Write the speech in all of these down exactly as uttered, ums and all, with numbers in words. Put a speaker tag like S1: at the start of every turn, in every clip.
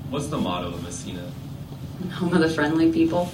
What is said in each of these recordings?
S1: What's the motto of Messina?
S2: Home of the friendly people.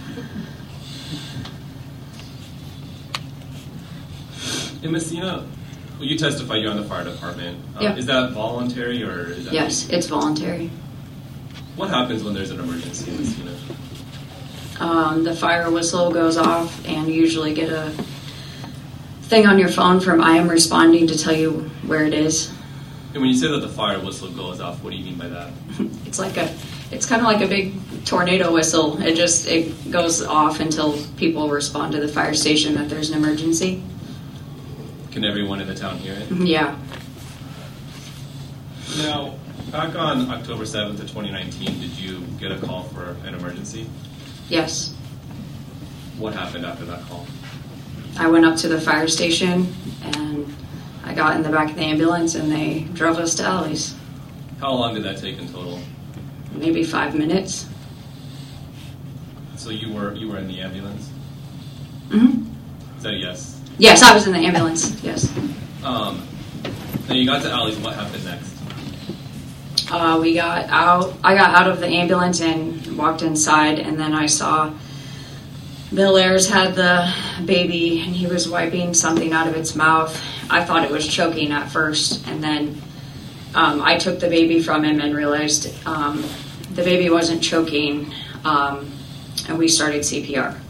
S1: In Messina, well, you testified you're on the fire department. Uh,
S2: Yeah.
S1: Is that voluntary or is that...
S2: Yes, it's voluntary.
S1: What happens when there's an emergency in Messina?
S2: Um, the fire whistle goes off, and you usually get a thing on your phone from I am responding to tell you where it is.
S1: And when you say that the fire whistle goes off, what do you mean by that?
S2: It's like a, it's kind of like a big tornado whistle. It just it goes off until people respond to the fire station that there's an emergency.
S1: Can everyone in the town hear it?
S2: Yeah.
S1: Now, back on October seventh of twenty nineteen, did you get a call for an emergency?
S2: Yes.
S1: What happened after that call?
S2: I went up to the fire station and I got in the back of the ambulance and they drove us to Alley's.
S1: How long did that take in total?
S2: Maybe five minutes.
S1: So you were you were in the ambulance?
S2: Mm-hmm.
S1: Is that a yes?
S2: Yes, I was in the ambulance. Yes.
S1: Um, then you got to Alley's. What happened next?
S2: Uh, we got out. I got out of the ambulance and walked inside, and then I saw Bill Ayers had the baby, and he was wiping something out of its mouth. I thought it was choking at first, and then um, I took the baby from him and realized um, the baby wasn't choking, um, and we started C P R.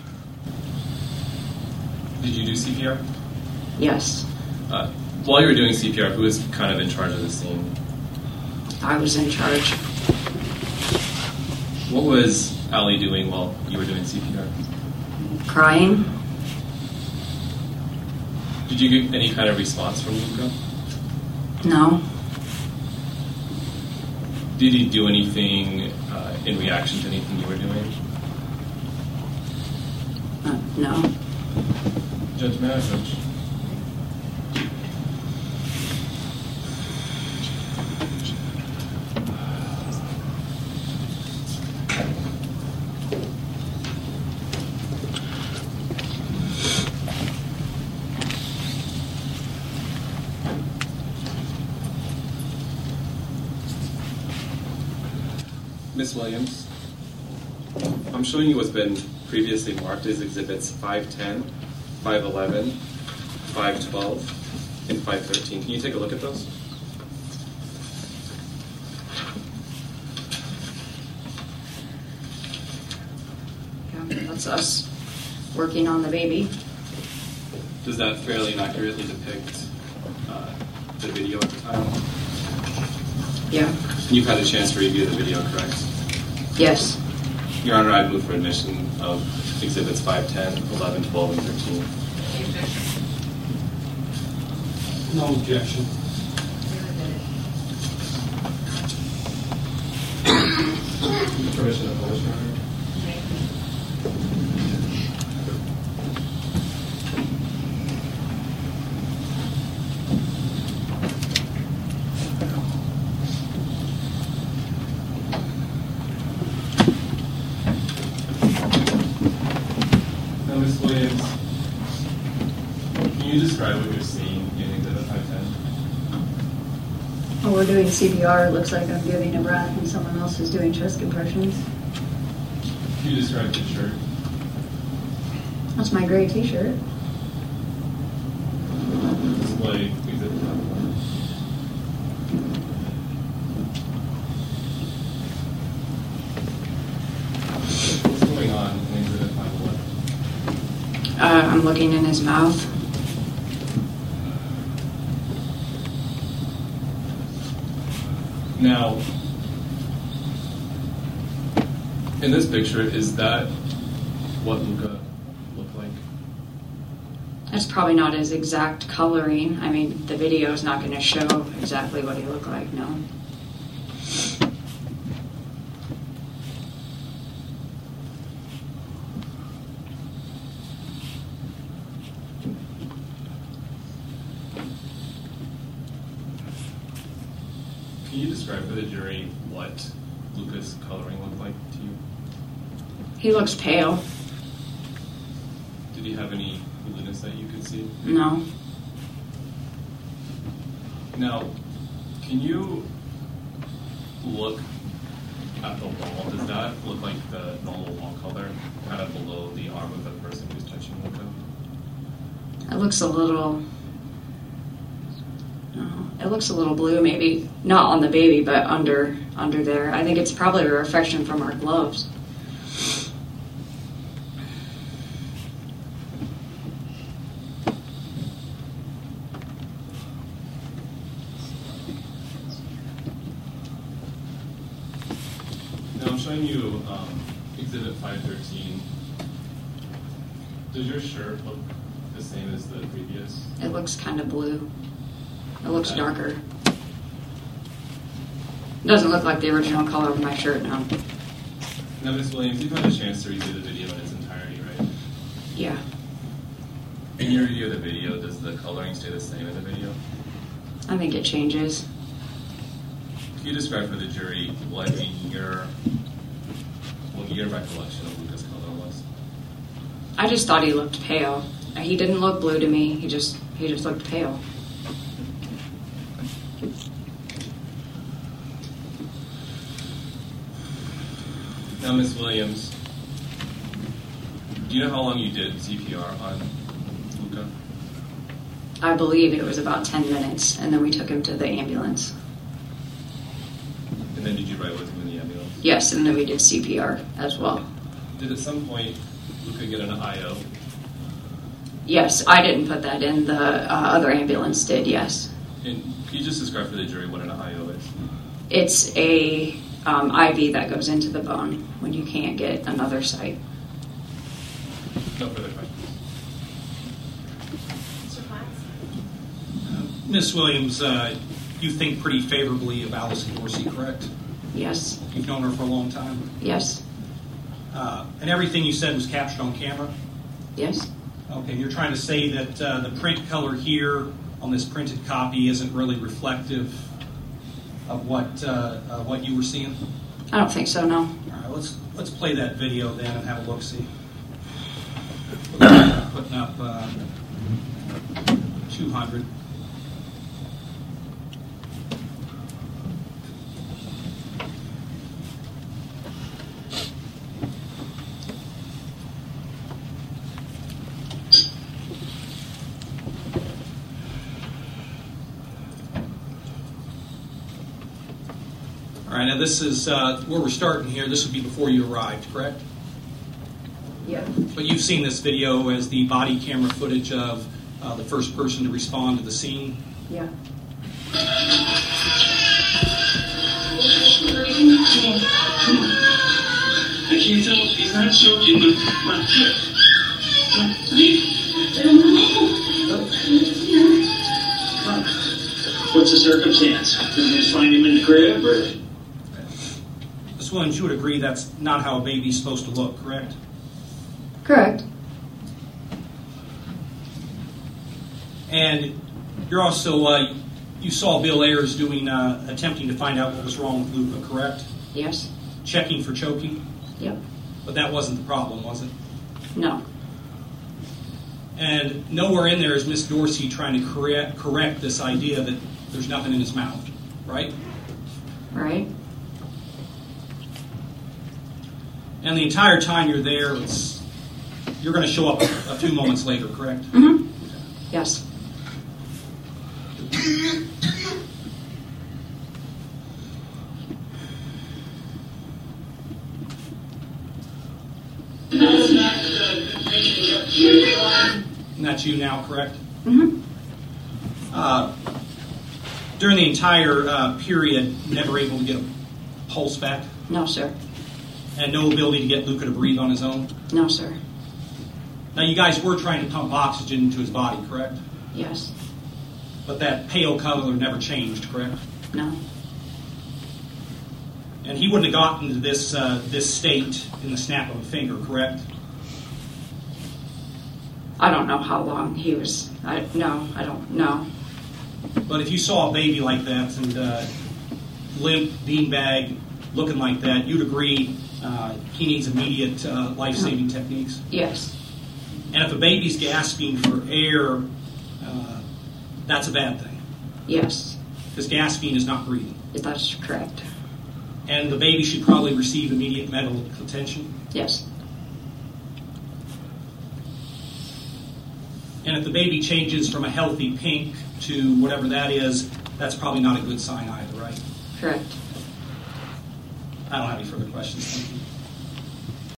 S1: Did you do C P R?
S2: Yes,
S1: Uh, while you were doing C P R, who was kind of in charge of the scene?
S2: I was in charge.
S1: What was Allie doing while you were doing C P R?
S2: Crying.
S1: Did you get any kind of response from Luca?
S2: No.
S1: Did he do anything uh, in reaction to anything you were doing?
S2: Uh, no.
S1: Judge Maddox. Miss Williams, I'm showing you what's been previously marked as exhibits five ten, five eleven, five twelve, and five thirteen. Can you take a look at those?
S2: Yeah, that's us working on the baby.
S1: Does that fairly accurately depict uh, the video at the time?
S2: Yeah.
S1: You've had a chance to review the video, correct?
S2: Yes.
S1: Your Honor, I move for admission of exhibits five ten, eleven, twelve, and thirteen.
S3: No objection.
S1: Permission of publish, Your Honor. Now, Miz Williams, can you describe what you're seeing in exhibit five ten?
S2: Well, we're doing C P R. It looks like I'm giving a breath and someone else is doing chest compressions.
S1: Can you describe the shirt?
S2: That's my gray t-shirt.
S1: Display exhibit five one. What's going on in exhibit five one?
S2: Uh, I'm looking in his mouth.
S1: Now, in this picture, is that what Luca looked like?
S2: That's probably not his exact coloring. I mean, the video is not going to show exactly what he looked like, no.
S1: Can you describe for the jury what Luca's coloring looked like to you?
S2: He looks pale.
S1: Did he have any hooliganess that you could see?
S2: No.
S1: Now, can you look at the wall, does that look like the normal wall color, kind of below the arm of the person who's touching Luca?
S2: It looks a little. No, it looks a little blue, maybe not on the baby, but under under there. I think it's probably a reflection from our gloves.
S1: Now I'm showing you um, Exhibit five thirteen. Does your shirt look the same as the previous?
S2: It looks kind of blue. It looks
S1: Okay.
S2: darker. It doesn't look like the original color of my shirt now.
S1: Now, Miz Williams, you've had a chance to review the video in its entirety, right?
S2: Yeah.
S1: In your review of the video, does the coloring stay the same in the video?
S2: I think it changes.
S1: Can you describe for the jury what in your what your recollection of Luca's color was?
S2: I just thought he looked pale. He didn't look blue to me. He just he just looked pale.
S1: Now, Miz Williams, do you know how long you did C P R on Luca?
S2: I believe it was about ten minutes, and then we took him to the ambulance.
S1: And then did you ride with him in the ambulance?
S2: Yes, and then we did C P R as well.
S1: Did at some point Luca get an I O?
S2: Yes, I didn't put that in. The uh, other ambulance did, yes.
S1: And can you just describe for the jury what an I O is?
S2: It's a um, I V that goes into the bone when you can't get another site.
S1: No further questions.
S4: Mister Potts?
S3: Miss Williams, uh, you think pretty favorably of Allison Dorsey, correct?
S2: Yes,
S3: You've known her for a long time.
S2: yes,
S3: Uh, and everything you said was captured on camera?
S2: yes.
S3: Okay, and you're trying to say that uh, the print color here on this printed copy isn't really reflective of what uh, uh, what you were seeing?
S2: I don't think so, no.
S3: All right, let's let's play that video then and have a look-see. Putting up uh, two hundred. All right, now this is uh, where we're starting here. This would be before you arrived, correct?
S2: Yeah.
S3: But you've seen this video as the body camera footage of uh, the first person to respond to the scene.
S2: Yeah.
S5: I can't tell if he's not choking, but my foot. I don't know. What's the circumstance? Did you just find him in the crib, or?
S3: Miss Williams, you would agree that's not how a baby's supposed to look, correct?
S2: Correct.
S3: And you're also, uh, you saw Bill Ayers doing, uh, attempting to find out what was wrong with Luca, correct?
S2: Yes.
S3: Checking for choking,
S2: Yep.
S3: but that wasn't the problem, was it?
S2: No.
S3: And nowhere in there is Miss Dorsey trying to correct, correct this idea that there's nothing in his mouth, right?
S2: Right?
S3: And the entire time you're there, it's, you're going to show up a, a few moments later, correct?
S2: Mm-hmm. Yes.
S3: And that's you now, correct?
S2: Mm-hmm.
S3: Uh, during the entire uh, period, never able to get a pulse back,
S2: No, sir.
S3: and no ability to get Luca to breathe on his own.
S2: No, sir.
S3: Now, you guys were trying to pump oxygen into his body, correct?
S2: Yes.
S3: But that pale color never changed, correct?
S2: No.
S3: And he wouldn't have gotten to this uh, this state in the snap of a finger, correct?
S2: I don't know how long he was. I no, I don't know.
S3: But if you saw a baby like that and uh, limp, beanbag, looking like that, you'd agree uh, he needs immediate uh, life-saving techniques.
S2: Yes.
S3: And if a baby's gasping for air, uh, that's a bad thing,
S2: Yes.
S3: because gasping is not breathing.
S2: That's correct.
S3: And the baby should probably receive immediate medical attention.
S2: Yes.
S3: And if the baby changes from a healthy pink to whatever that is, that's probably not a good sign either, right?
S2: Correct.
S3: I don't have any further questions. Thank you.